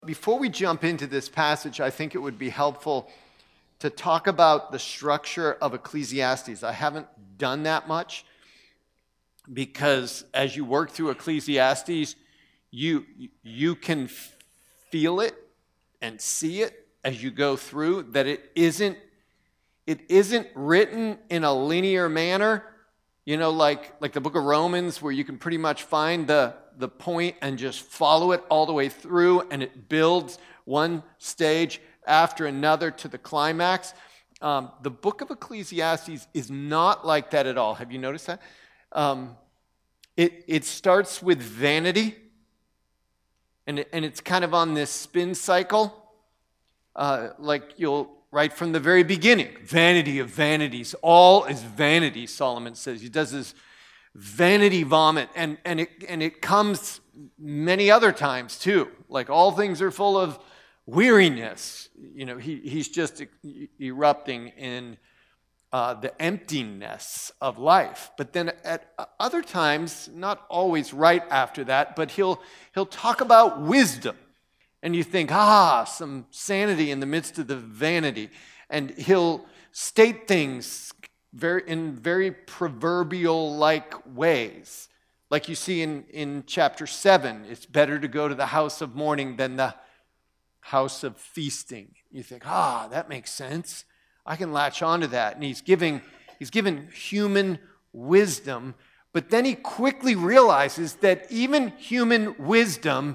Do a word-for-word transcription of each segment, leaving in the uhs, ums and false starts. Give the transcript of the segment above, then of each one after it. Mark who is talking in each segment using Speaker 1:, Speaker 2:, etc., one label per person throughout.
Speaker 1: Before we jump into this passage, I think it would be helpful to talk about the structure of Ecclesiastes. I haven't done that much because as you work through Ecclesiastes, you, you can feel it and see it as you go through, that it isn't, it isn't written in a linear manner, you know, like, like the book of Romans, where you can pretty much find the the point and just follow it all the way through, and it builds one stage after another to the climax. Um, the book of Ecclesiastes is not like that at all. Have you noticed that? Um, it, it starts with vanity, and, it, and it's kind of on this spin cycle, uh, like you'll, right from the very beginning, vanity of vanities, all is vanity, Solomon says. He does this vanity vomit, and, and, it, and it comes many other times too. Like all things are full of weariness. You know, he, he's just e- erupting in uh, the emptiness of life. But then at other times, not always right after that, but he'll, he'll talk about wisdom. And you think, ah, some sanity in the midst of the vanity. And he'll state things very in very proverbial-like ways. Like you see in, in chapter seven, it's better to go to the house of mourning than the house of feasting. You think, ah, that makes sense. I can latch onto that. And he's giving, he's given human wisdom, but then he quickly realizes that even human wisdom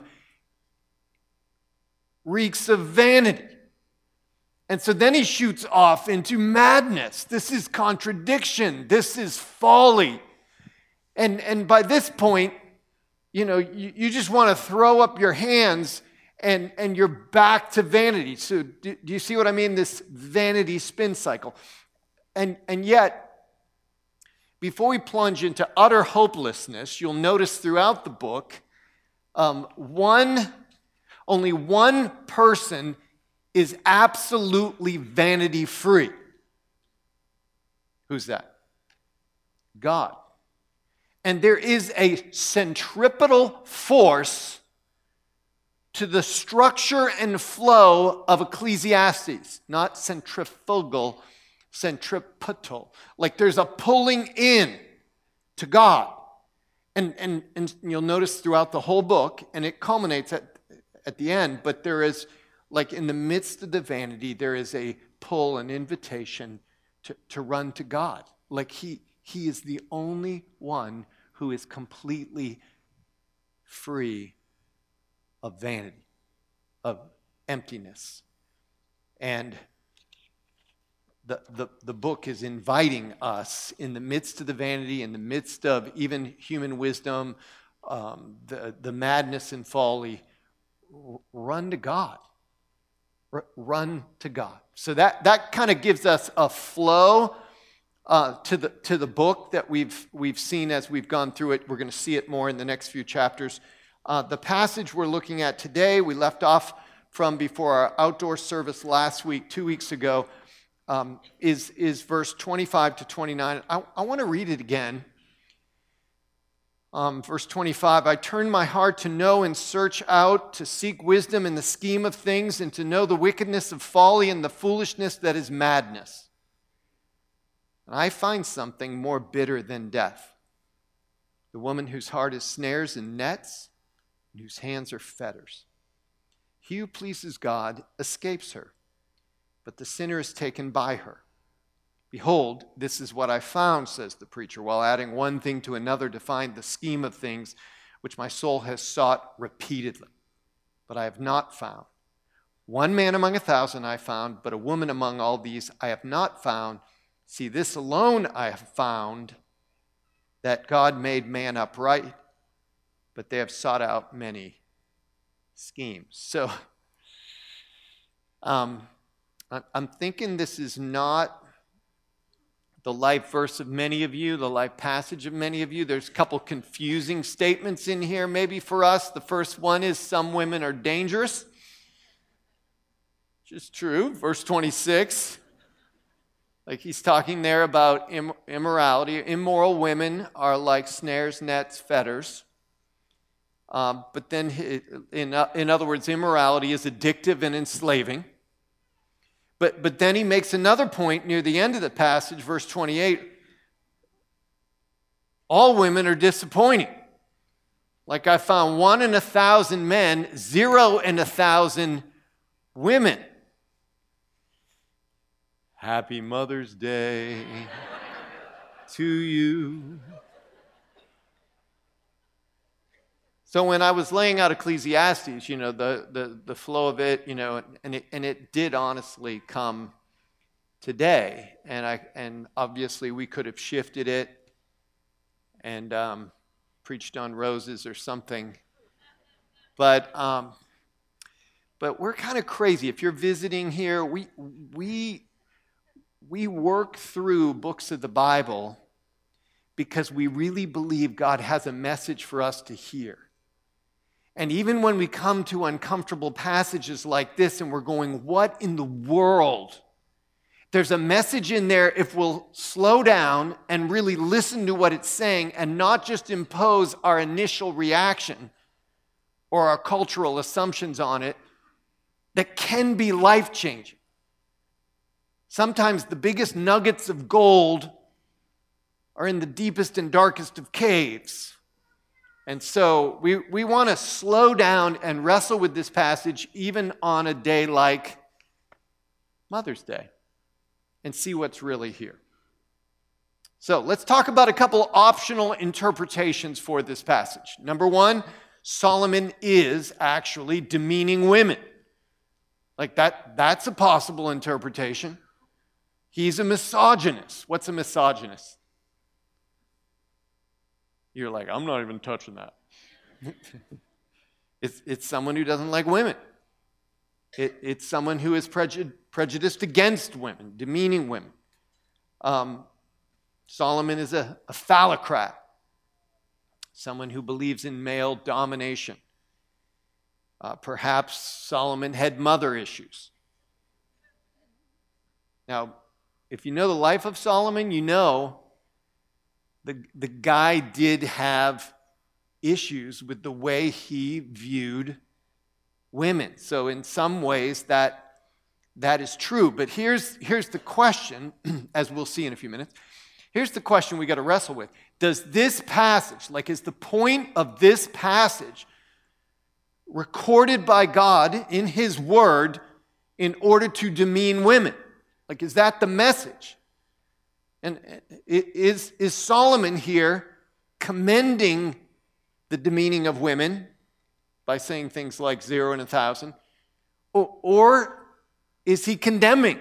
Speaker 1: reeks of vanity. And so then he shoots off into madness. This is contradiction. This is folly. And, and by this point, you know, you, you just want to throw up your hands and, and you're back to vanity. So do, do you see what I mean? This vanity spin cycle. And, and yet, before we plunge into utter hopelessness, you'll notice throughout the book, um, one, only one person is absolutely vanity-free. Who's that? God. And there is a centripetal force to the structure and flow of Ecclesiastes, not centrifugal, centripetal. Like there's a pulling in to God. And, and, and you'll notice throughout the whole book, and it culminates at, at the end, but there is, like in the midst of the vanity, there is a pull, an invitation to, to run to God. Like he, he is the only one who is completely free of vanity, of emptiness. And the, the, the book is inviting us in the midst of the vanity, in the midst of even human wisdom, um, the, the madness and folly, run to God. Run to God. So that, that kind of gives us a flow uh, to the to the book that we've we've seen as we've gone through it. We're going to see it more in the next few chapters. Uh, the passage we're looking at today, we left off from before our outdoor service last week, two weeks ago, um, is, is verse twenty-five to twenty-nine. I, I want to read it again. Um, verse twenty-five, I turn my heart to know and search out, to seek wisdom in the scheme of things, and to know the wickedness of folly and the foolishness that is madness. And I find something more bitter than death. The woman whose heart is snares and nets, and whose hands are fetters. He who pleases God escapes her, but the sinner is taken by her. Behold, this is what I found, says the preacher, while adding one thing to another to find the scheme of things which my soul has sought repeatedly. But I have not found. One man among a thousand I found, but a woman among all these I have not found. See, this alone I have found, that God made man upright, but they have sought out many schemes. So, um, I'm thinking this is not the life verse of many of you, the life passage of many of you. There's a couple confusing statements in here maybe for us. The first one is some women are dangerous, which is true. Verse twenty-six, like he's talking there about Im- immorality. Immoral women are like snares, nets, fetters. Um, but then, he, in, uh, in other words, immorality is addictive and enslaving. But, but then he makes another point near the end of the passage, verse twenty-eight. All women are disappointing. Like I found one in a thousand men, zero in a thousand women. Happy Mother's Day to you. So when I was laying out Ecclesiastes, you know, the, the, the flow of it, you know, and it, and it did honestly come today. And, I, and obviously we could have shifted it and um, preached on roses or something. But, um, but we're kind of crazy. If you're visiting here, we, we, we work through books of the Bible because we really believe God has a message for us to hear. And even when we come to uncomfortable passages like this and we're going, what in the world? There's a message in there if we'll slow down and really listen to what it's saying and not just impose our initial reaction or our cultural assumptions on it, that can be life-changing. Sometimes the biggest nuggets of gold are in the deepest and darkest of caves. And so we, we want to slow down and wrestle with this passage even on a day like Mother's Day and see what's really here. So let's talk about a couple optional interpretations for this passage. Number one, Solomon is actually demeaning women. Like that, that's a possible interpretation. He's a misogynist. What's a misogynist? You're like, I'm not even touching that. it's, it's someone who doesn't like women. It, it's someone who is prejud- prejudiced against women, demeaning women. Um, Solomon is a, a phallocrat, someone who believes in male domination. Uh, perhaps Solomon had mother issues. Now, if you know the life of Solomon, you know The, the guy did have issues with the way he viewed women. So in some ways that, that is true. But here's, here's the question, as we'll see in a few minutes. Here's the question we got to wrestle with. Does this passage, like is the point of this passage recorded by God in his word in order to demean women? Like is that the message? And is, is Solomon here commending the demeaning of women by saying things like zero and a thousand? Or, or is he condemning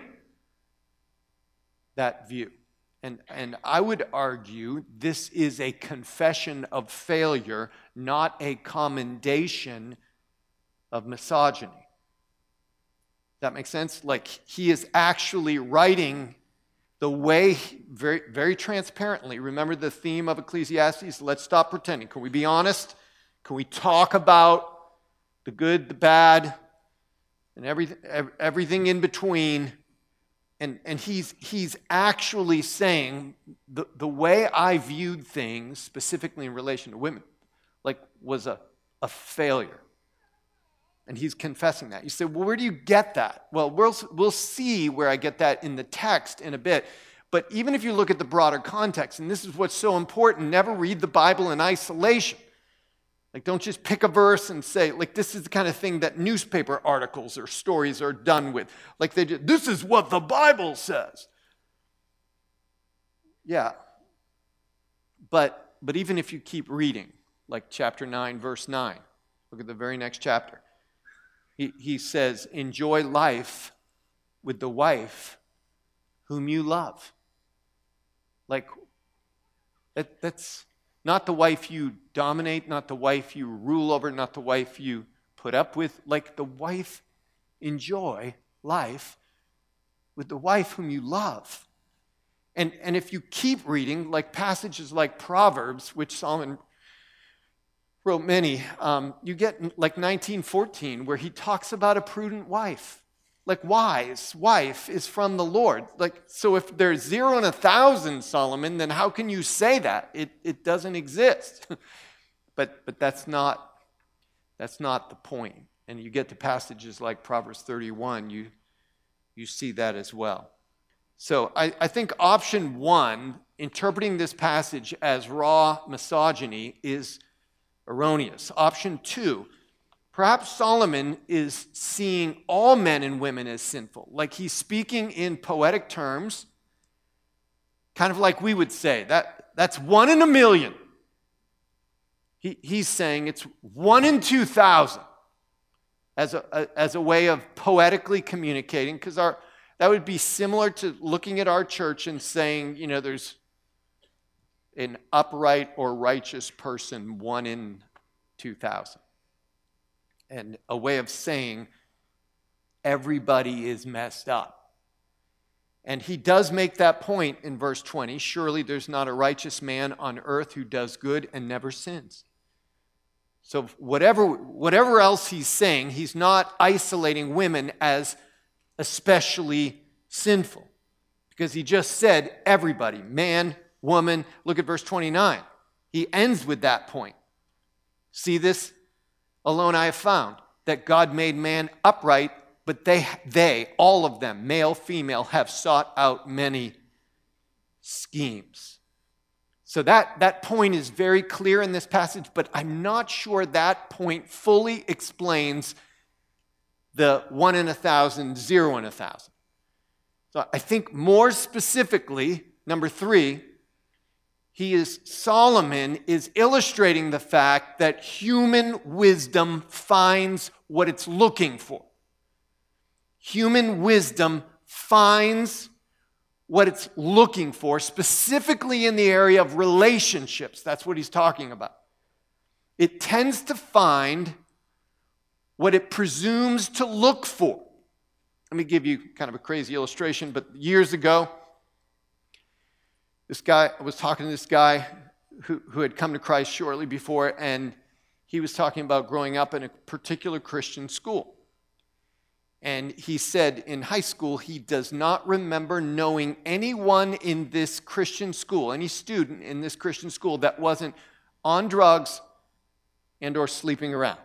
Speaker 1: that view? And, and I would argue this is a confession of failure, not a commendation of misogyny. Does that make sense? Like he is actually writing the way, very, very transparently, remember the theme of Ecclesiastes? Let's stop pretending. Can we be honest? Can we talk about the good, the bad, and everything, everything in between? And, and he's, he's actually saying the, the way I viewed things, specifically in relation to women, like was a, a failure. And he's confessing that. You say, well, where do you get that? Well, we'll, we'll see where I get that in the text in a bit. But even if you look at the broader context, and this is what's so important, never read the Bible in isolation. Like, don't just pick a verse and say, like, this is the kind of thing that newspaper articles or stories are done with. Like, they just, this is what the Bible says. Yeah. But, but even if you keep reading, like chapter nine, verse nine, look at the very next chapter. He, he says, enjoy life with the wife whom you love. Like, that, that's not the wife you dominate, not the wife you rule over, not the wife you put up with. Like the wife, enjoy life with the wife whom you love. And, and if you keep reading, like passages like Proverbs, which Solomon wrote many, um, you get like nineteen fourteen, where he talks about a prudent wife. Like wise wife is from the Lord. Like, so if there's zero and a thousand, Solomon, then how can you say that? It, it doesn't exist. but, but that's not That's not the point. And you get to passages like Proverbs thirty-one, you, you see that as well. So I, I think option one, interpreting this passage as raw misogyny, is erroneous. Option two, perhaps Solomon is seeing all men and women as sinful, like he's speaking in poetic terms, kind of like we would say, that, that's one in a million. He, he's saying it's one in two thousand as a, a, as a way of poetically communicating, because our that would be similar to looking at our church and saying, you know, there's an upright or righteous person, one in two thousand. And a way of saying everybody is messed up. And he does make that point in verse twenty. Surely there's not a righteous man on earth who does good and never sins. So whatever, whatever else he's saying, he's not isolating women as especially sinful. Because he just said everybody, man, woman. Look at verse twenty-nine. He ends with that point. See this? Alone I have found that God made man upright, but they, they, all of them, male, female, have sought out many schemes. So that, that point is very clear in this passage, but I'm not sure that point fully explains the one in a thousand, zero in a thousand. So I think more specifically, number three, he is, Solomon is illustrating the fact that human wisdom finds what it's looking for. Human wisdom finds what it's looking for, specifically in the area of relationships. That's what he's talking about. It tends to find what it presumes to look for. Let me give you kind of a crazy illustration, but years ago, this guy, I was talking to this guy who, who had come to Christ shortly before, and he was talking about growing up in a particular Christian school. And he said in high school, he does not remember knowing anyone in this Christian school, any student in this Christian school that wasn't on drugs and or sleeping around.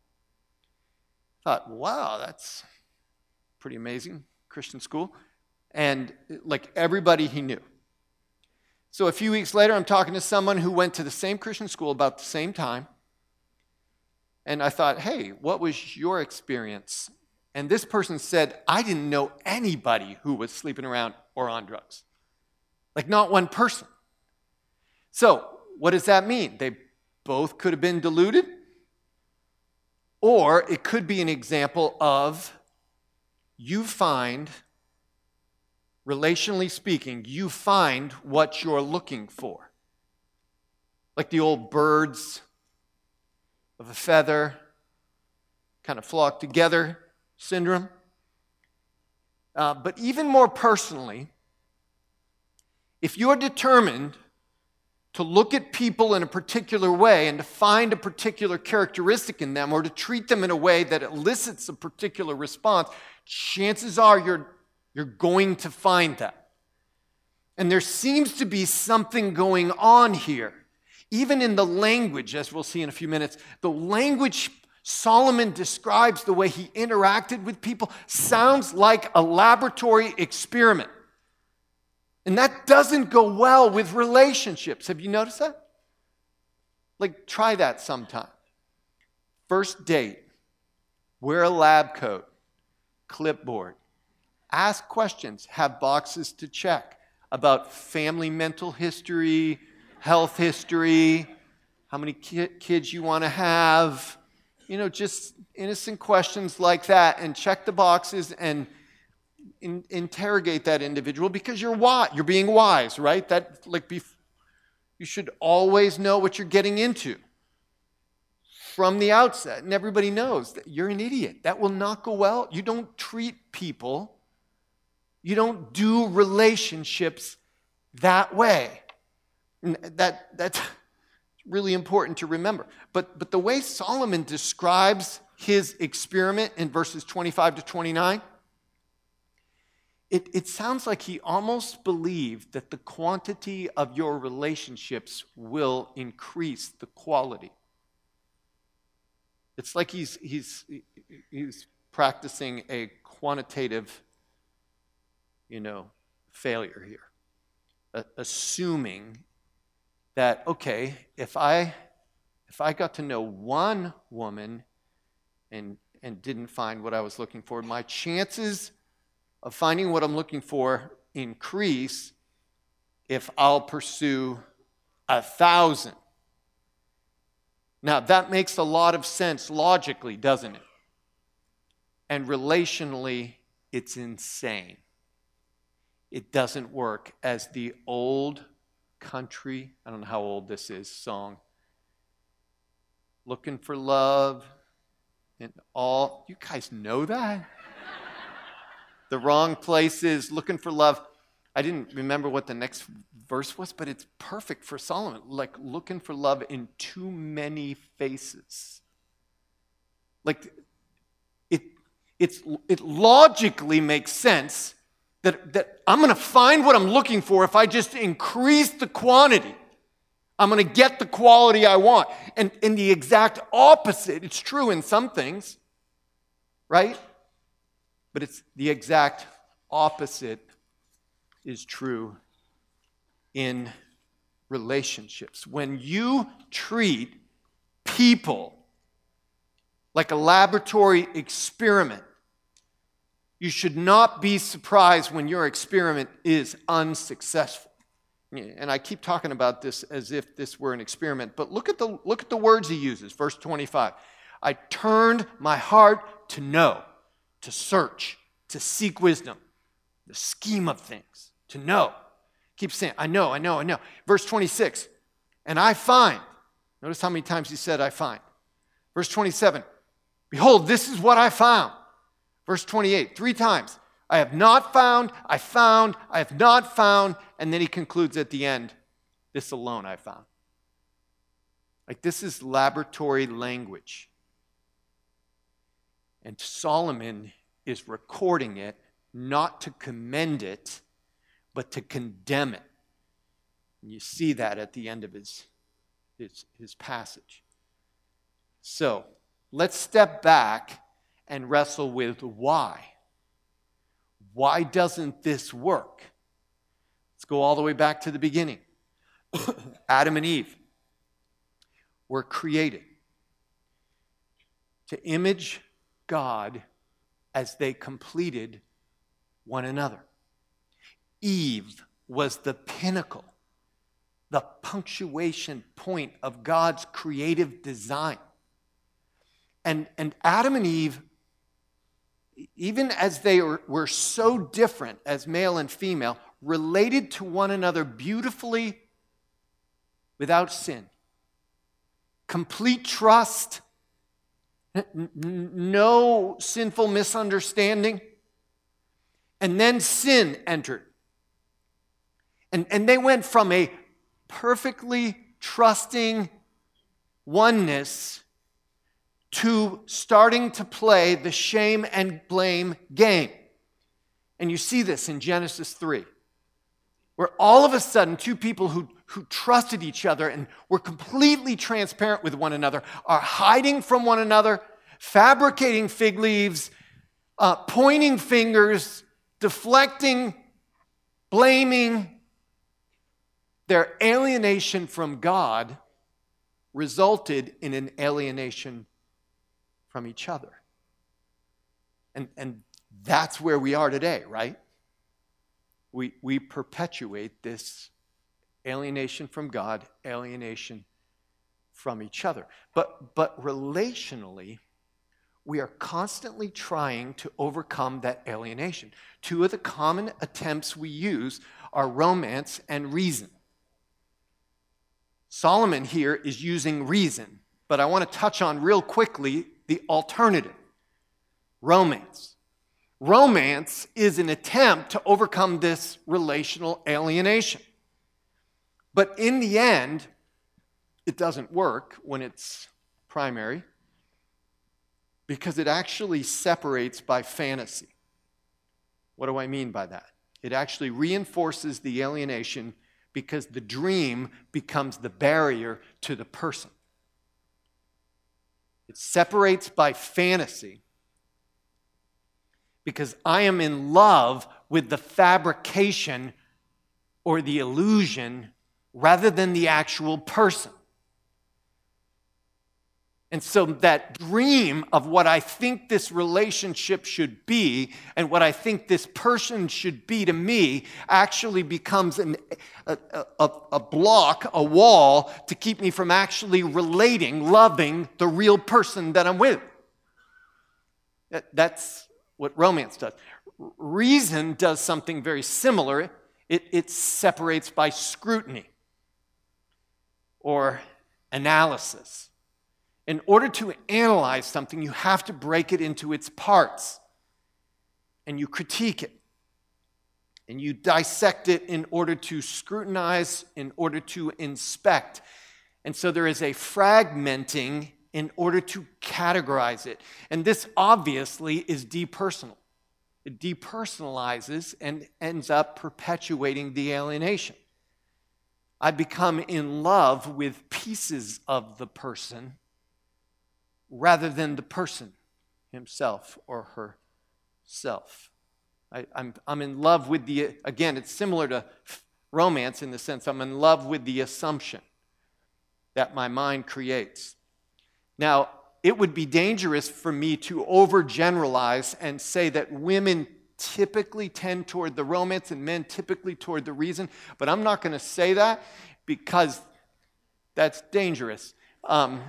Speaker 1: I thought, wow, that's pretty amazing, Christian school. And like everybody he knew. So a few weeks later, I'm talking to someone who went to the same Christian school about the same time. And I thought, hey, what was your experience? And this person said, I didn't know anybody who was sleeping around or on drugs. Like not one person. So what does that mean? They both could have been deluded. Or it could be an example of you find, relationally speaking, you find what you're looking for. Like the old birds of a feather kind of flock together syndrome. Uh, but even more personally, if you're determined to look at people in a particular way and to find a particular characteristic in them or to treat them in a way that elicits a particular response, chances are you're, you're going to find that. And there seems to be something going on here. Even in the language, as we'll see in a few minutes, the language Solomon describes the way he interacted with people sounds like a laboratory experiment. And that doesn't go well with relationships. Have you noticed that? Like, try that sometime. First date, wear a lab coat, clipboard. Ask questions, have boxes to check about family mental history, health history, how many ki- kids you want to have. You know, just innocent questions like that, and check the boxes and in, interrogate that individual because you're wise. You're being wise, right? That like be, you should always know what you're getting into from the outset, and everybody knows that you're an idiot. That will not go well. You don't treat people. You don't do relationships that way. And that that's really important to remember. But, but the way Solomon describes his experiment in verses twenty-five to twenty-nine, it, it sounds like he almost believed that the quantity of your relationships will increase the quality. It's like he's, he's, he's practicing a quantitative, you know, failure here. Uh, assuming that, okay, if I, if I got to know one woman and, and didn't find what I was looking for, my chances of finding what I'm looking for increase if I'll pursue a thousand. Now, that makes a lot of sense logically, doesn't it? And relationally, it's insane. It doesn't work. As the old country, I don't know how old this is, song, looking for love in all, you guys know that? The wrong places, looking for love. I didn't remember what the next verse was, but it's perfect for Solomon. Like looking for love in too many faces. Like it, it's, it logically makes sense that, that I'm going to find what I'm looking for if I just increase the quantity. I'm going to get the quality I want. And in the exact opposite, it's true in some things, right? But it's the exact opposite is true in relationships. When you treat people like a laboratory experiment, you should not be surprised when your experiment is unsuccessful. And I keep talking about this as if this were an experiment, but look at the, look at the words he uses. Verse twenty-five. I turned my heart to know, to search, to seek wisdom, the scheme of things, to know. Keep saying, I know, I know, I know. Verse twenty-six, and I find. Notice how many times he said, I find. Verse twenty-seven, behold, this is what I found. Verse twenty-eight, three times. I have not found, I found, I have not found. And then he concludes at the end, this alone I found. Like this is laboratory language. And Solomon is recording it not to commend it, but to condemn it. And you see that at the end of his, his, his passage. So let's step back and wrestle with why. Why doesn't this work? Let's go all the way back to the beginning. Adam and Eve were created to image God as they completed one another. Eve was the pinnacle, the punctuation point of God's creative design. And, and Adam and Eve, even as they were, were so different as male and female, related to one another beautifully without sin. Complete trust, n- n- no sinful misunderstanding. And then sin entered. And, and they went from a perfectly trusting oneness to starting to play the shame and blame game. And you see this in Genesis three, where all of a sudden two people who, who trusted each other and were completely transparent with one another are hiding from one another, fabricating fig leaves, uh, pointing fingers, deflecting, blaming. Their alienation from God resulted in an alienation from each other. And, and that's where we are today, right? We, we perpetuate this alienation from God, alienation from each other. But, but relationally, we are constantly trying to overcome that alienation. Two of the common attempts we use are romance and reason. Solomon here is using reason, but I want to touch on real quickly the alternative, romance. Romance is an attempt to overcome this relational alienation. But in the end, it doesn't work when it's primary because it actually separates by fantasy. What do I mean by that? It actually reinforces the alienation because the dream becomes the barrier to the person. It separates by fantasy because I am in love with the fabrication or the illusion rather than the actual person. And so that dream of what I think this relationship should be and what I think this person should be to me actually becomes an, a, a, a block, a wall to keep me from actually relating, loving the real person that I'm with. That, that's what romance does. Reason does something very similar. It, it separates by scrutiny or analysis. In order to analyze something, you have to break it into its parts. And you critique it. And you dissect it in order to scrutinize, in order to inspect. And so there is a fragmenting in order to categorize it. And this obviously is depersonal. It depersonalizes and ends up perpetuating the alienation. I become in love with pieces of the person rather than the person himself or herself. I, I'm, I'm in love with the, again, it's similar to romance in the sense I'm in love with the assumption that my mind creates. Now, it would be dangerous for me to overgeneralize and say that women typically tend toward the romance and men typically toward the reason, but I'm not going to say that because that's dangerous. Um,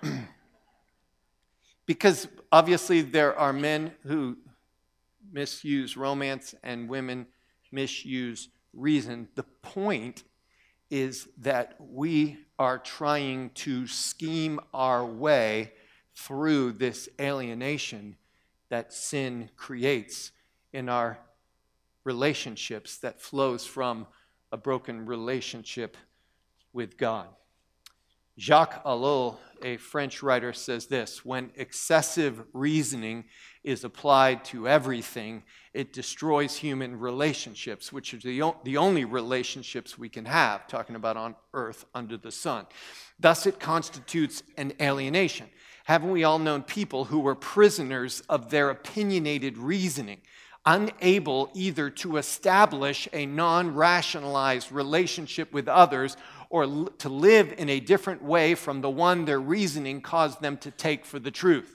Speaker 1: Because obviously there are men who misuse romance and women misuse reason. The point is that we are trying to scheme our way through this alienation that sin creates in our relationships that flows from a broken relationship with God. Jacques Ellul, a French writer, says this: when excessive reasoning is applied to everything, it destroys human relationships, which are the, the only relationships we can have, talking about on earth under the sun. Thus, it constitutes an alienation. Haven't we all known people who were prisoners of their opinionated reasoning, unable either to establish a non-rationalized relationship with others or to live in a different way from the one their reasoning caused them to take for the truth?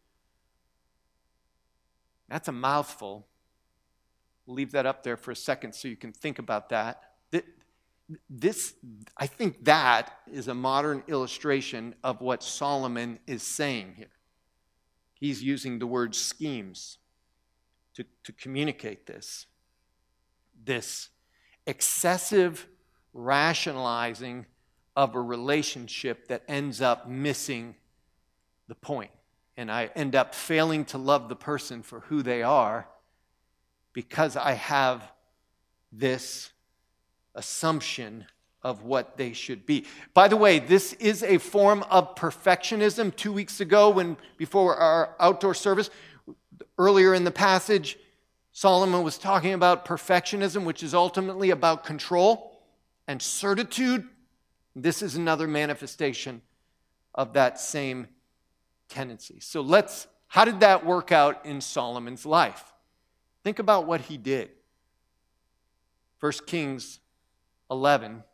Speaker 1: That's a mouthful. We'll leave that up there for a second so you can think about that. This, I think that is a modern illustration of what Solomon is saying here. He's using the word schemes to, to communicate this. This excessive rationalizing of a relationship that ends up missing the point. And I end up failing to love the person for who they are because I have this assumption of what they should be. By the way, this is a form of perfectionism. Two weeks ago, when before our outdoor service, earlier in the passage, Solomon was talking about perfectionism, which is ultimately about control and certitude. This is another manifestation of that same tendency. So let's, how did that work out in Solomon's life? Think about what he did. First Kings eleven,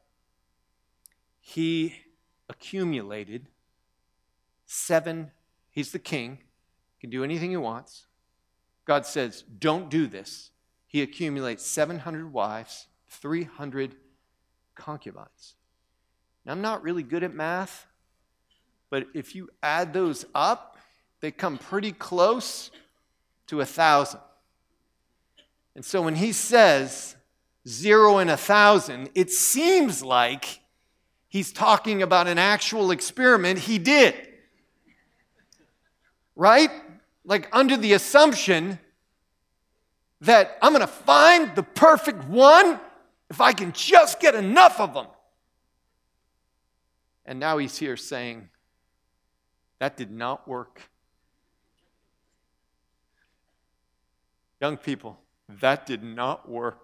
Speaker 1: he accumulated seven, he's the king, can do anything he wants. God says, don't do this. He accumulates seven hundred wives, three hundred concubines. Now, I'm not really good at math, but if you add those up, they come pretty close to a thousand. And so when he says zero and a thousand, it seems like he's talking about an actual experiment he did. Right? Like under the assumption that I'm going to find the perfect one if I can just get enough of them. And now he's here saying, that did not work. Young people, that did not work.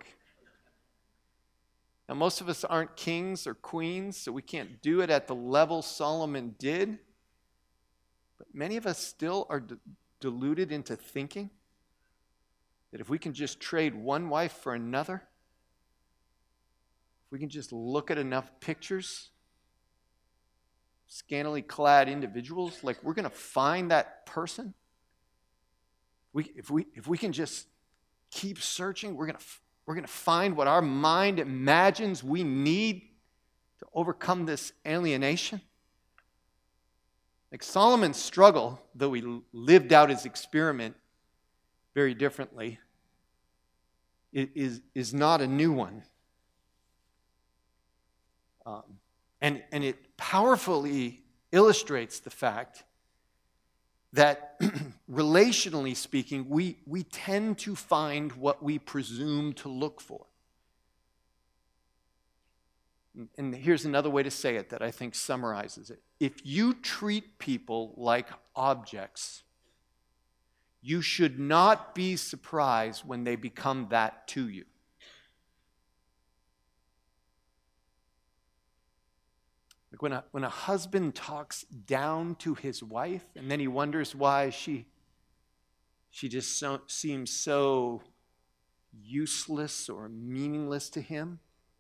Speaker 1: Now, most of us aren't kings or queens, so we can't do it at the level Solomon did. But many of us still are d- deluded into thinking that if we can just trade one wife for another, if we can just look at enough pictures, scantily clad individuals, like we're going to find that person. We, if we if we can just keep searching, we're going to we're going to find what our mind imagines we need to overcome this alienation. Like Solomon's struggle, though he lived out his experiment very differently, is, is not a new one. Um, and, and it powerfully illustrates the fact that, relationally speaking, we, we tend to find what we presume to look for. And here's another way to say it that I think summarizes it. If you treat people like objects, you should not be surprised when they become that to you. Like when a, when a husband talks down to his wife and then he wonders why she, she just so, seems so useless or meaningless to him.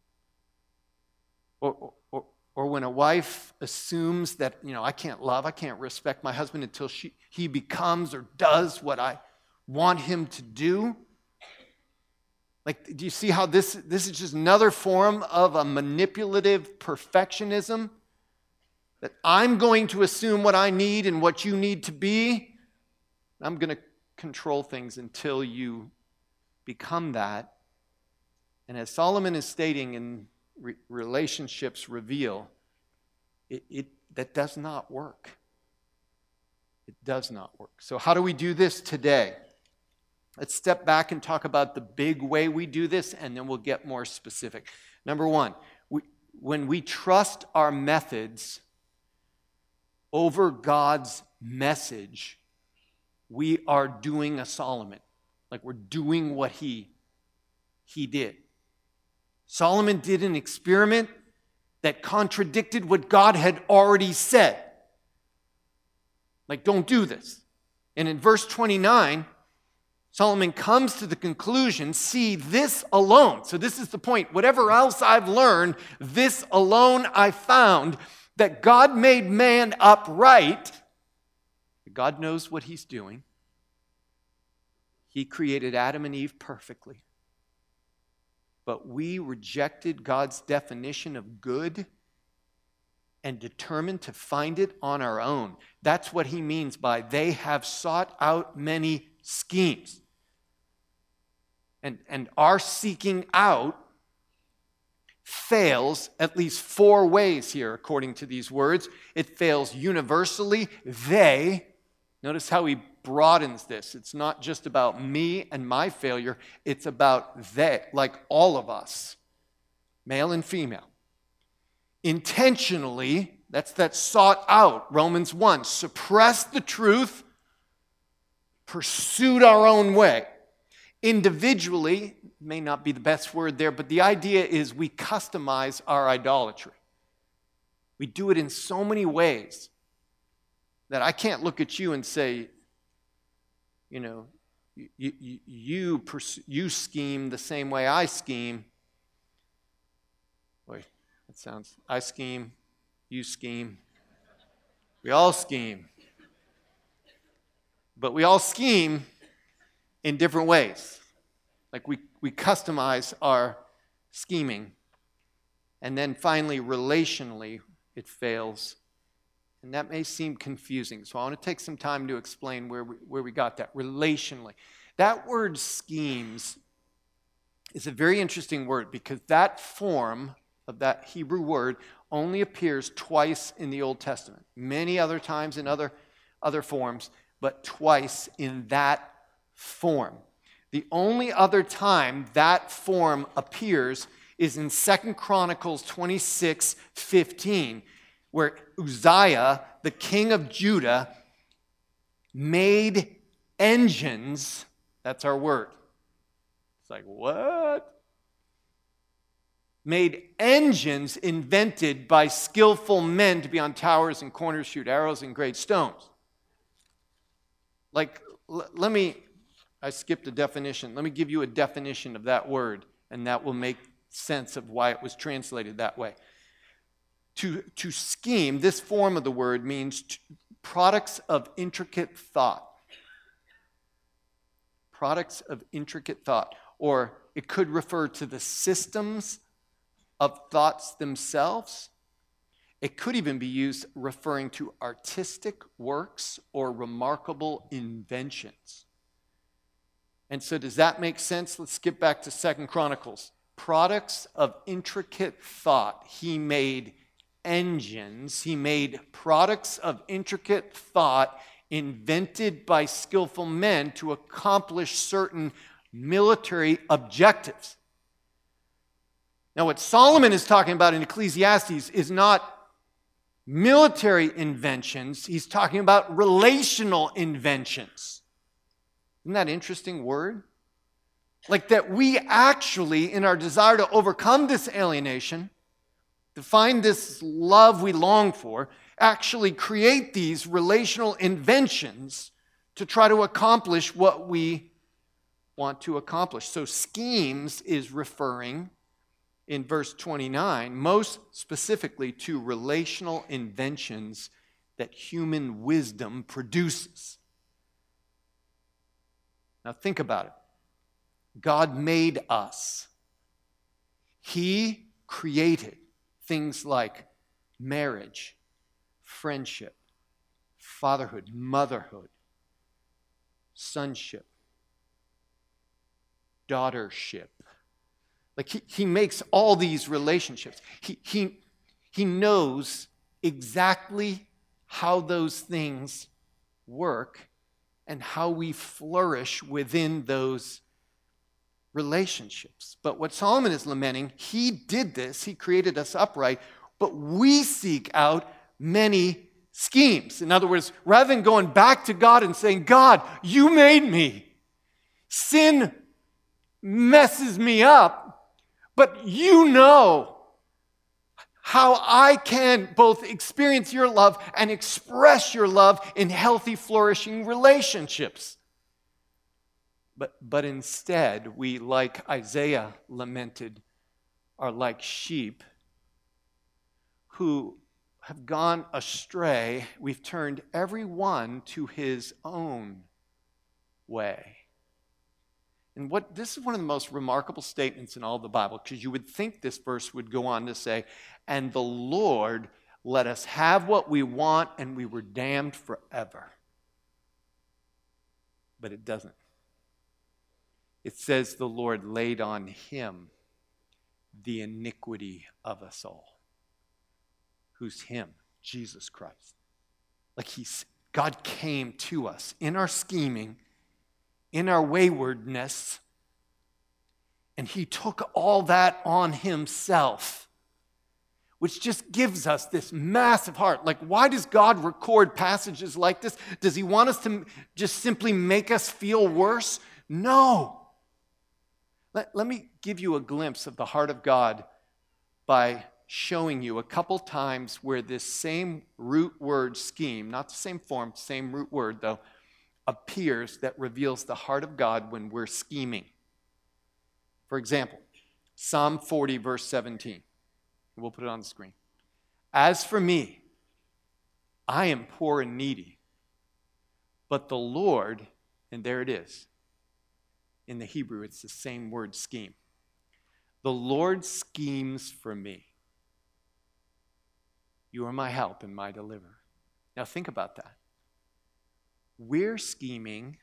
Speaker 1: Or, or, or when a wife assumes that, you know, I can't love, I can't respect my husband until she, he becomes or does what I want him to do. Like, do you see how this, this is just another form of a manipulative perfectionism? That I'm going to assume what I need and what you need to be. I'm going to control things until you become that. And as Solomon is stating in Re- relationships reveal, it, it that does not work. It does not work. So how do we do this today? Let's step back and talk about the big way we do this, and then we'll get more specific. Number one, we, when we trust our methods over God's message, we are doing a Solomon. Like we're doing what he, he did. Solomon did an experiment that contradicted what God had already said. Like, don't do this. And in verse twenty-nine, Solomon comes to the conclusion, see, this alone. So this is the point. Whatever else I've learned, this alone I found, that God made man upright. God knows what he's doing. He created Adam and Eve perfectly. But we rejected God's definition of good and determined to find it on our own. That's what he means by they have sought out many schemes. And, and our seeking out fails at least four ways here, according to these words. It fails universally. They, notice how he broadens this. It's not just about me and my failure. It's about they, like all of us, male and female. Intentionally, that's that sought out, Romans one, suppressed the truth, pursued our own way. Individually, may not be the best word there, but the idea is we customize our idolatry. We do it in so many ways that I can't look at you and say, you know, you, you, you, pursue, you scheme the same way I scheme. Wait, that sounds, I scheme, you scheme. We all scheme. But we all scheme in different ways. Like we, we customize our scheming. And then finally, relationally, it fails. And that may seem confusing. So I want to take some time to explain where we, where we got that. Relationally. That word schemes is a very interesting word because that form of that Hebrew word only appears twice in the Old Testament. Many other times in other, other forms, but twice in that form. The only other time that form appears is in Second Chronicles twenty-six fifteen, where Uzziah, the king of Judah, made engines. That's our word. It's like, what? Made engines invented by skillful men to be on towers and corners, shoot arrows and great stones. Like, l- let me, I skipped a definition. Let me give you a definition of that word, and that will make sense of why it was translated that way. To, to scheme, this form of the word means t- products of intricate thought. Products of intricate thought. Or it could refer to the systems of thoughts themselves. It could even be used referring to artistic works or remarkable inventions. And so does that make sense? Let's skip back to Second Chronicles. Products of intricate thought. He made engines. He made products of intricate thought invented by skillful men to accomplish certain military objectives. Now, what Solomon is talking about in Ecclesiastes is not military inventions. He's talking about relational inventions. Isn't that an interesting word? Like that we actually, in our desire to overcome this alienation, to find this love we long for, actually create these relational inventions to try to accomplish what we want to accomplish. So schemes is referring in verse twenty-nine, most specifically to relational inventions that human wisdom produces. Now think about it. God made us. He created things like marriage, friendship, fatherhood, motherhood, sonship, daughtership. Like he, he makes all these relationships. He, he, he knows exactly how those things work and how we flourish within those relationships. But what Solomon is lamenting, he did this, he created us upright, but we seek out many schemes. In other words, rather than going back to God and saying, God, you made me. Sin messes me up. But you know how I can both experience your love and express your love in healthy, flourishing relationships. But, but instead, we, like Isaiah lamented, are like sheep who have gone astray. We've turned every one to his own way. And what this is one of the most remarkable statements in all the Bible, because you would think this verse would go on to say, and the Lord let us have what we want, and we were damned forever. But it doesn't. It says the Lord laid on him the iniquity of us all. Who's him? Jesus Christ. Like he's, God came to us in our scheming, in our waywardness, and he took all that on himself, which just gives us this massive heart. Like, why does God record passages like this? Does he want us to just simply make us feel worse? No. Let, let me give you a glimpse of the heart of God by showing you a couple times where this same root word scheme, not the same form, same root word though, appears that reveals the heart of God when we're scheming. For example, Psalm forty, verse seventeen. We'll put it on the screen. As for me, I am poor and needy, but the Lord, and there it is. In the Hebrew, it's the same word, scheme. The Lord schemes for me. You are my help and my deliverer. Now think about that. We're scheming.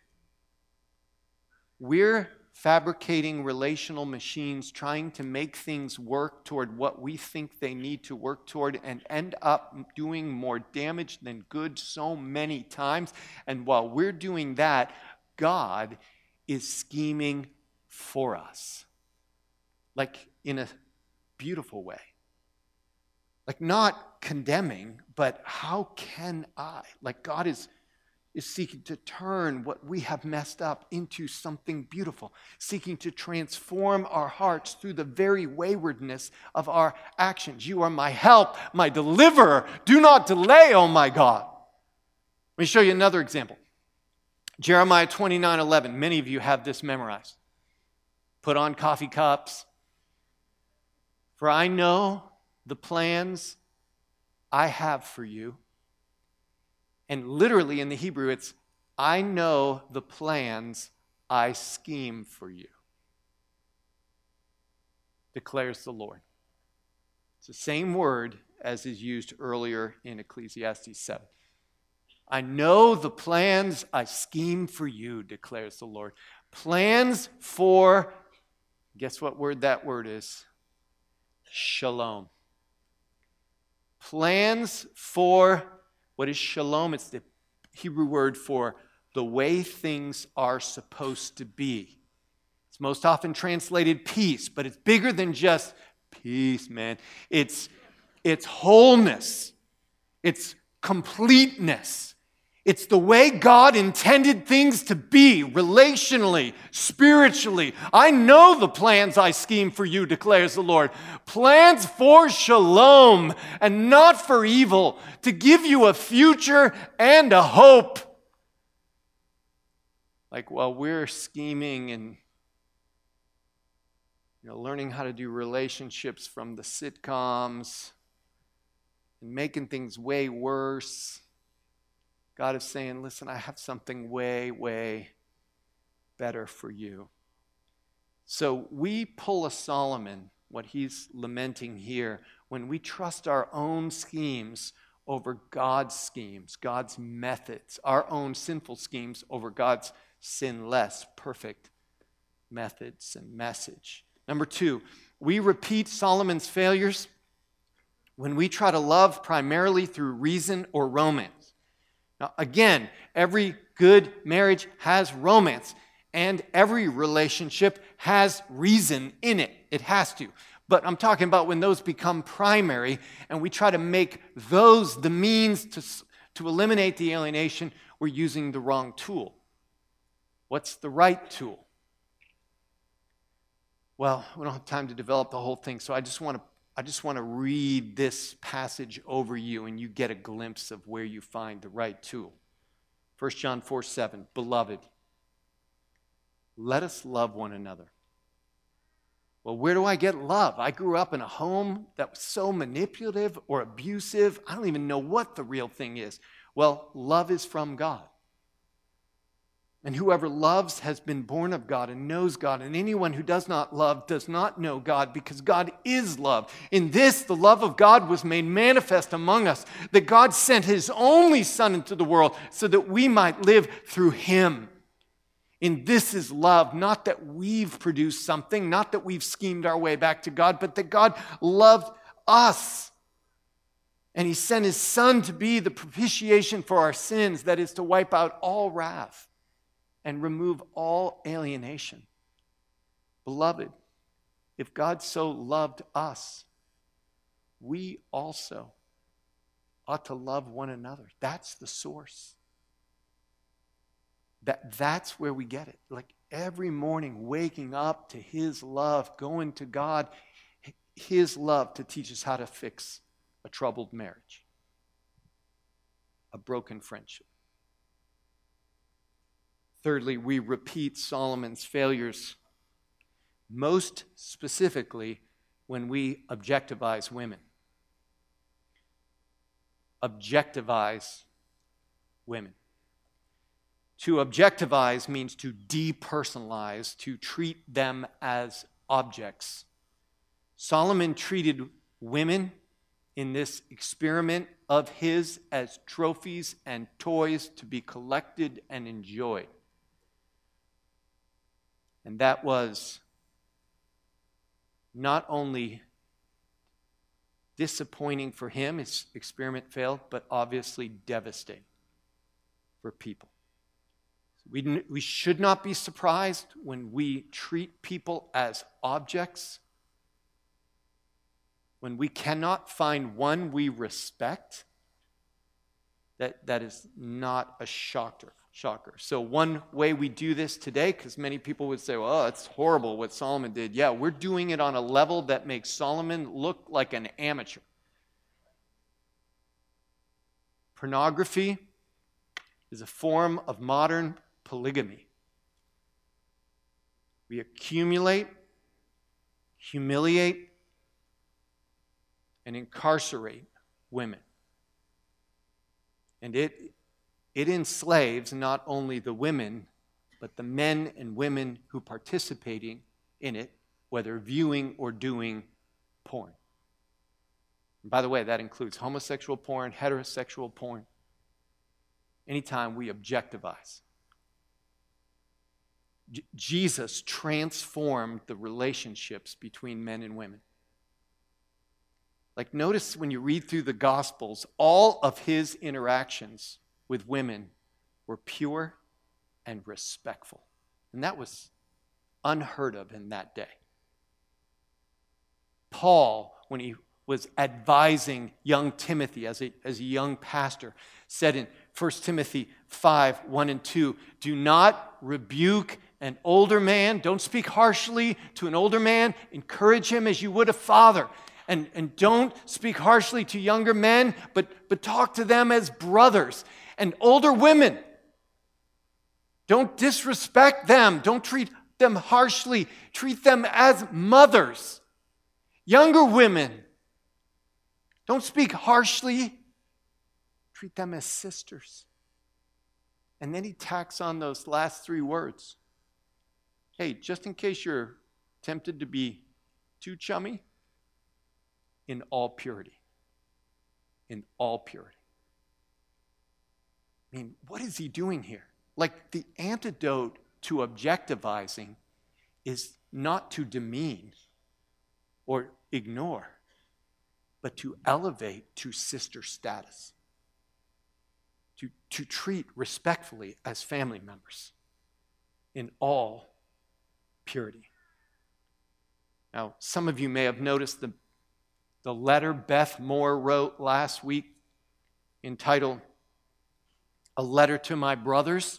Speaker 1: We're fabricating relational machines, trying to make things work toward what we think they need to work toward, and end up doing more damage than good so many times. And while we're doing that, God is scheming for us. Like in a beautiful way. Like not condemning, but how can I? Like God is is seeking to turn what we have messed up into something beautiful, seeking to transform our hearts through the very waywardness of our actions. You are my help, my deliverer. Do not delay, oh my God. Let me show you another example. Jeremiah twenty-nine eleven. Many of you have this memorized. Put on coffee cups. For I know the plans I have for you. And literally in the Hebrew, it's, I know the plans I scheme for you, declares the Lord. It's the same word as is used earlier in Ecclesiastes seven. I know the plans I scheme for you, declares the Lord. Plans for, guess what word that word is? Shalom. Plans for, what is shalom? It's the Hebrew word for the way things are supposed to be. It's most often translated peace, but it's bigger than just peace, man. It's, it's wholeness. It's completeness. It's the way God intended things to be, relationally, spiritually. I know the plans I scheme for you, declares the Lord. Plans for shalom and not for evil, to give you a future and a hope. Like while we're scheming and you know, learning how to do relationships from the sitcoms and making things way worse, God is saying, listen, I have something way, way better for you. So we pull a Solomon, what he's lamenting here, when we trust our own schemes over God's schemes, God's methods, our own sinful schemes over God's sinless, perfect methods and message. Number two, we repeat Solomon's failures when we try to love primarily through reason or romance. Now, again, every good marriage has romance, and every relationship has reason in it. It has to. But I'm talking about when those become primary, and we try to make those the means to, to eliminate the alienation, we're using the wrong tool. What's the right tool? Well, we don't have time to develop the whole thing, so I just want to I just want to read this passage over you and you get a glimpse of where you find the right tool. First John four seven, Beloved, let us love one another. Well, where do I get love? I grew up in a home that was so manipulative or abusive. I don't even know what the real thing is. Well, love is from God. And whoever loves has been born of God and knows God. And anyone who does not love does not know God, because God is love. In this, the love of God was made manifest among us, that God sent his only Son into the world so that we might live through him. In this is love, not that we've produced something, not that we've schemed our way back to God, but that God loved us. And he sent his Son to be the propitiation for our sins, that is to wipe out all wrath and remove all alienation. Beloved, if God so loved us, we also ought to love one another. That's the source. That, that's where we get it. Like every morning, waking up to his love, going to God, his love to teach us how to fix a troubled marriage, a broken friendship. Thirdly, we repeat Solomon's failures, most specifically when we objectivize women. Objectivize women. To objectivize means to depersonalize, to treat them as objects. Solomon treated women in this experiment of his as trophies and toys to be collected and enjoyed. And that was not only disappointing for him, his experiment failed, but obviously devastating for people. We, we should not be surprised when we treat people as objects, when we cannot find one we respect. That, that is not a shocker. Shocker. So one way we do this today, because many people would say, well, it's horrible what Solomon did. Yeah, we're doing it on a level that makes Solomon look like an amateur. Pornography is a form of modern polygamy. We accumulate, humiliate, and incarcerate women. And it, it enslaves not only the women, but the men and women who participating in it, whether viewing or doing porn. And by the way, that includes homosexual porn, heterosexual porn. Anytime we objectivize. J- Jesus transformed the relationships between men and women. Like, notice when you read through the Gospels, all of his interactions with women were pure and respectful. And that was unheard of in that day. Paul, when he was advising young Timothy as a, as a young pastor, said in First Timothy five, one and two, do not rebuke an older man. Don't speak harshly to an older man. Encourage him as you would a father. And, and don't speak harshly to younger men, but, but talk to them as brothers. And older women, don't disrespect them. Don't treat them harshly. Treat them as mothers. Younger women, don't speak harshly. Treat them as sisters. And then he tacks on those last three words. Hey, just in case you're tempted to be too chummy, in all purity. In all purity. I mean, what is he doing here? Like, the antidote to objectivizing is not to demean or ignore, but to elevate to sister status. To, to treat respectfully as family members in all purity. Now, some of you may have noticed the, the letter Beth Moore wrote last week entitled, A Letter to My Brothers.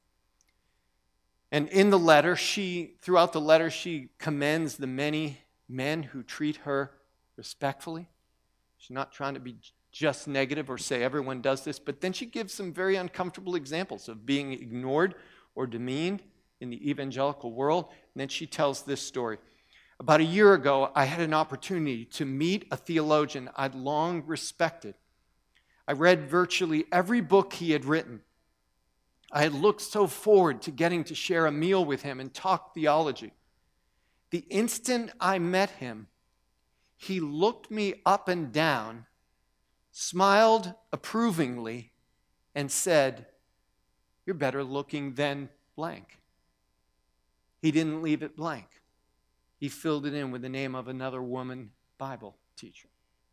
Speaker 1: And in the letter, she, throughout the letter, she commends the many men who treat her respectfully. She's not trying to be just negative or say everyone does this, but then she gives some very uncomfortable examples of being ignored or demeaned in the evangelical world. And then she tells this story. About a year ago, I had an opportunity to meet a theologian I'd long respected. I read virtually every book he had written. I had looked so forward to getting to share a meal with him and talk theology. The instant I met him, he looked me up and down, smiled approvingly, and said, "You're better looking than blank." He didn't leave it blank. He filled it in with the name of another woman Bible teacher.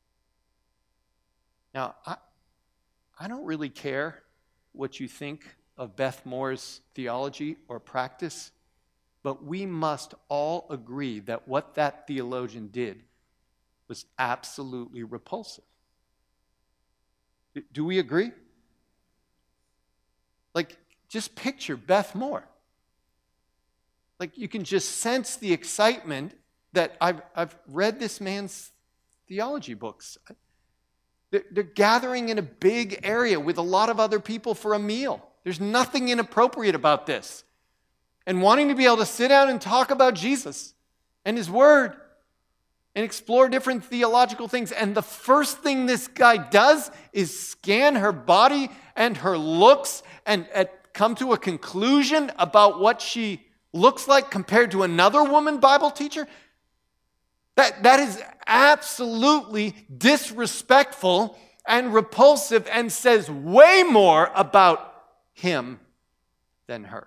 Speaker 1: Now, I, I don't really care what you think of Beth Moore's theology or practice, but we must all agree that what that theologian did was absolutely repulsive. Do we agree? Like, just picture Beth Moore. Like, you can just sense the excitement that I've, I've read this man's theology books. They're, they're gathering in a big area with a lot of other people for a meal. There's nothing inappropriate about this. And wanting to be able to sit down and talk about Jesus and His Word and explore different theological things. And the first thing this guy does is scan her body and her looks and, and come to a conclusion about what she looks like compared to another woman Bible teacher. That, that is absolutely disrespectful and repulsive and says way more about him than her.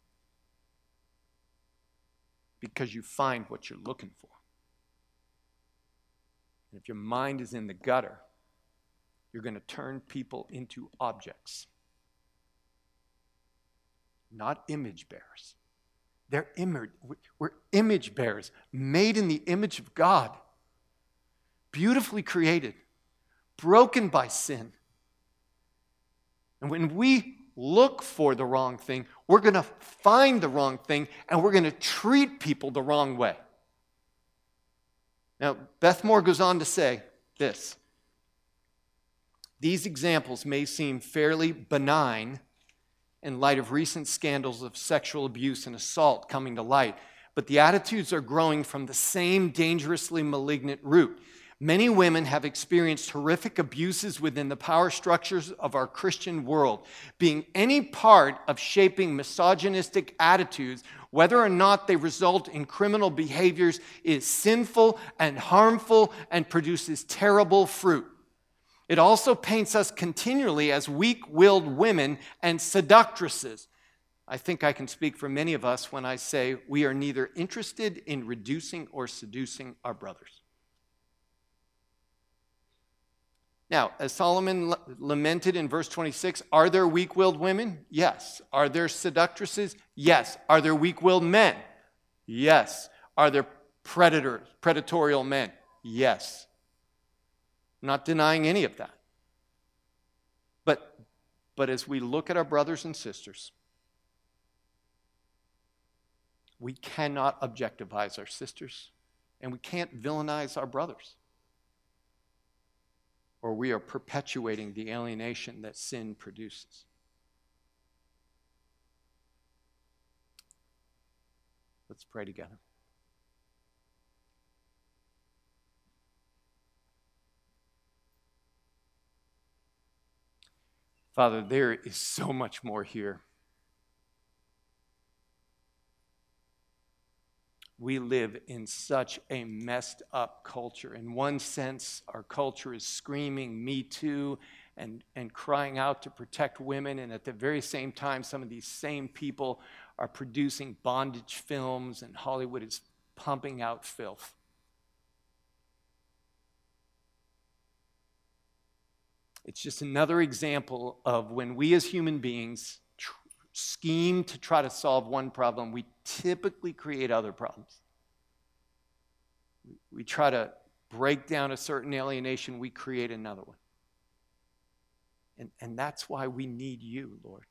Speaker 1: Because you find what you're looking for. And if your mind is in the gutter, you're going to turn people into objects, not image bearers. They're image, we're image bearers, made in the image of God, beautifully created, broken by sin. And when we look for the wrong thing, we're going to find the wrong thing, and we're going to treat people the wrong way. Now, Beth Moore goes on to say this. These examples may seem fairly benign in light of recent scandals of sexual abuse and assault coming to light. But the attitudes are growing from the same dangerously malignant root. Many women have experienced horrific abuses within the power structures of our Christian world. Being any part of shaping misogynistic attitudes, whether or not they result in criminal behaviors, is sinful and harmful and produces terrible fruit. It also paints us continually as weak-willed women and seductresses. I think I can speak for many of us when I say we are neither interested in reducing or seducing our brothers. Now, as Solomon lamented in verse twenty-six, are there weak-willed women? Yes. Are there seductresses? Yes. Are there weak-willed men? Yes. Are there predators, predatorial men? Yes. I'm not denying any of that. But, but as we look at our brothers and sisters, we cannot objectivize our sisters, and we can't villainize our brothers, or we are perpetuating the alienation that sin produces. Let's pray together. Father, there is so much more here. We live in such a messed up culture. In one sense, our culture is screaming, "Me too," and, and crying out to protect women. And at the very same time, some of these same people are producing bondage films, and Hollywood is pumping out filth. It's just another example of when we as human beings tr- scheme to try to solve one problem, we typically create other problems. We, we try to break down a certain alienation, we create another one. And, and that's why we need you, Lord.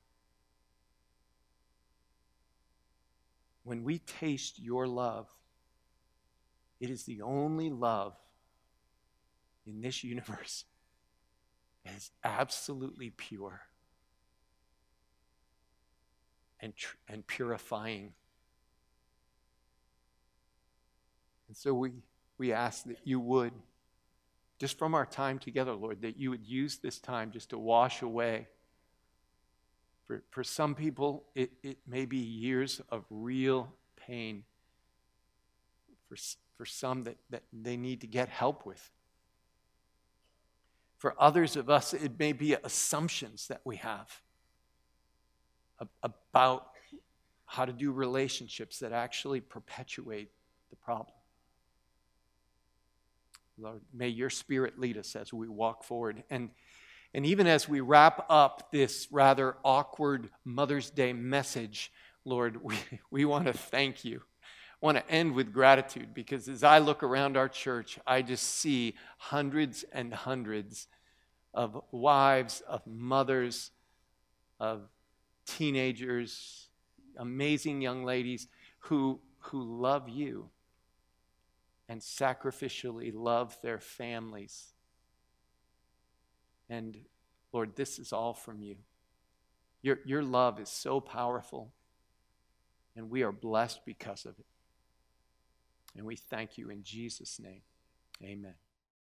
Speaker 1: When we taste your love, it is the only love in this universe that is absolutely pure and, tr- and purifying. And so we, we ask that you would, just from our time together, Lord, that you would use this time just to wash away. For, for some people, it, it may be years of real pain. For, for some that, that they need to get help with. For others of us, it may be assumptions that we have about how to do relationships that actually perpetuate the problem. Lord, may your Spirit lead us as we walk forward. And, and even as we wrap up this rather awkward Mother's Day message, Lord, we, we want to thank you. I want to end with gratitude, because as I look around our church, I just see hundreds and hundreds of wives, of mothers, of teenagers, amazing young ladies who, who love you and sacrificially love their families. And Lord, this is all from you. Your, your love is so powerful, and we are blessed because of it. And we thank you in Jesus' name. Amen.